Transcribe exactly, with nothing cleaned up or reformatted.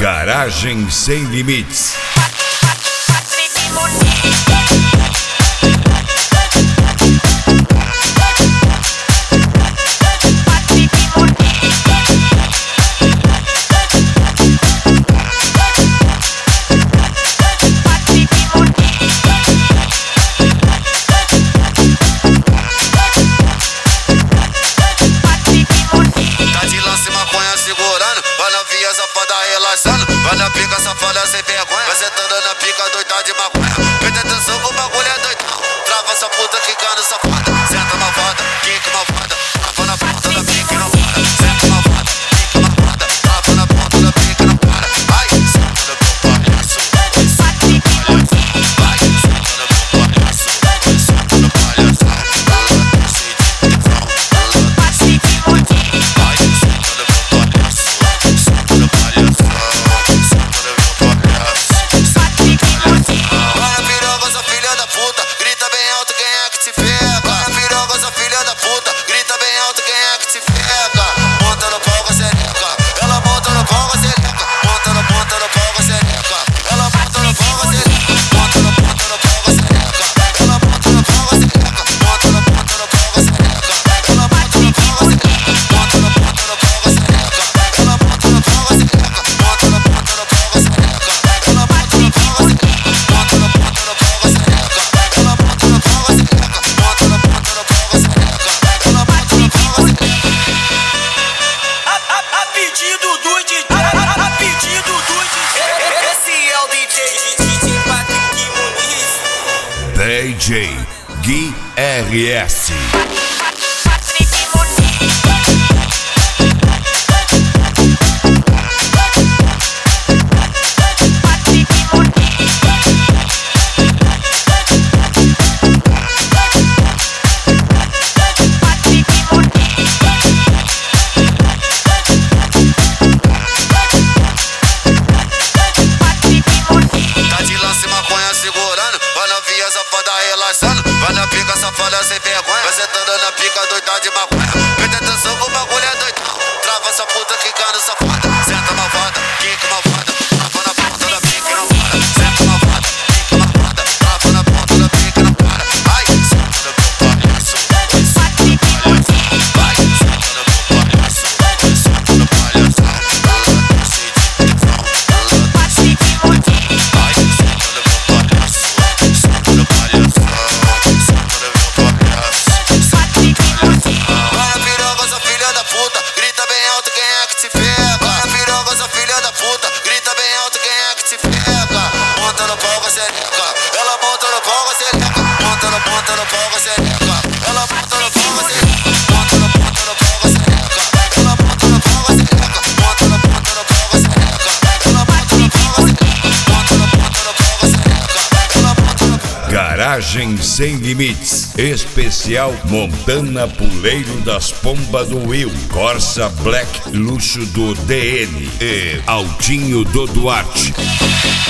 Garagem Sem Limites. Vai na pica, safada sem vergonha. Vai sentando na pica, doida de maconha. Presta atenção que o bagulho é doidão. Trava essa puta quicando safada. Senta malvada, quica malvada. Trava na ponta da pica e não para. Senta malvada, quica malvada. Trava na ponta da pica e não para. Ai, senta no meu palhaço. Senta no palhaço. Ai, senta no meu palhaço. Senta no palhaço. Cheio de tesão. Cheio de tesão. Ai, senta no meu palhaço. Senta no palhaço. D J Gui R S. Vai na pica, safada sem vergonha. Vai sentando na pica, doida de maconha. Presta atenção que o bagulho é doidão. Trava essa puta quicando safada. Senta malvada, quica malvada. Trava na ponta da pica e não para. Senta malvada, quica malvada. Trava na ponta da pica e não para. Ai, senta no meu palhaço. Senta no palhaço. Ai, senta no meu palhaço. Senta no palhaço. Cheio de tesão. Cheio de tesão. Ai, senta no meu palhaço. Senta no palhaço. Ela monta no pau, você leca. Monta no ponta no pau, você leca. Ela monta no pau, você leca. Monta no ponta no pau, você leca. Ela monta no pau, você leca. Monta no ponta no pau, você leca. Ela monta no pau, você leca. Monta no ponta no pau, você leca. Ela monta no pau. Garagem Sem Limites. Especial Montana Puleiro das Pombas do Will. Corsa Black Luxo do D N. E Altinho do Duarte.